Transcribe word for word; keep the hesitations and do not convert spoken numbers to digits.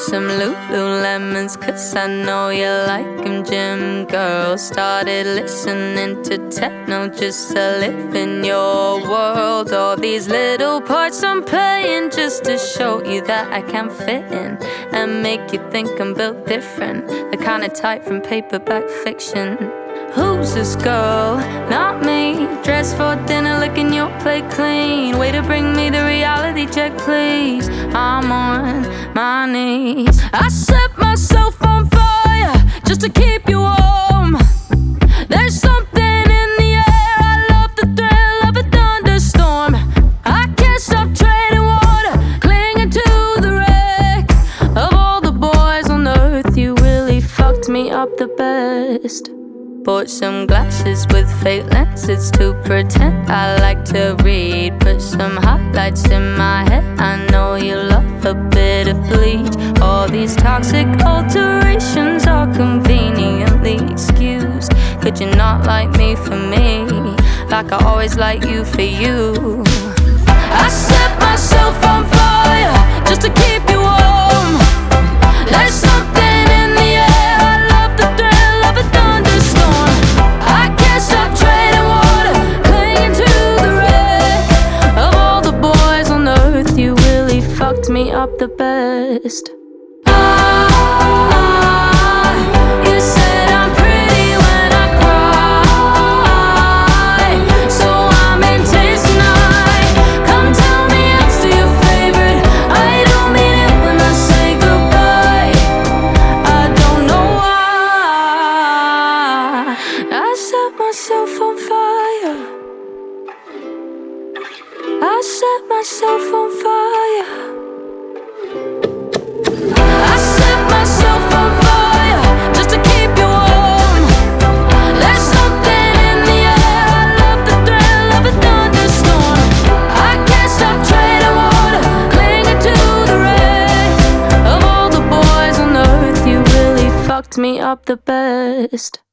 some Lululemons, cause I know you like them. Gym girls started listening to techno just to live in your world. All these little parts I'm playing just to show you that I can fit in and make you think I'm built different, the kind of type from paperback fiction. Who's this girl? Not me. Dressed for dinner, licking your plate clean. Way to bring me the reality check, please. I'm on my knees. I set myself on fire just to keep you warm. There's something in the air, I love the thrill of a thunderstorm. I can't stop treading water, clinging to the wreck. Of all the boys on earth, you really fucked me up the best. Bought some glasses with fake lenses to pretend I like to read. Put some highlights in my head, I know you love a bit of bleach. All these toxic alterations are conveniently excused. Could you not like me for me, like I always like you for you? I set myself on fire just to keep you warm. There's something in the air, I love the thrill of a thunderstorm. I can't stop treading water, clinging to the wreck. Of all the boys on earth, you really fucked me up the best. Myself on fire. I set myself on fire. I set myself on fire just to keep you warm. There's something in the air, I love the thrill of a thunderstorm. I can't stop treading water, clinging to the wreck. Of all the boys on earth, you really fucked me up the best.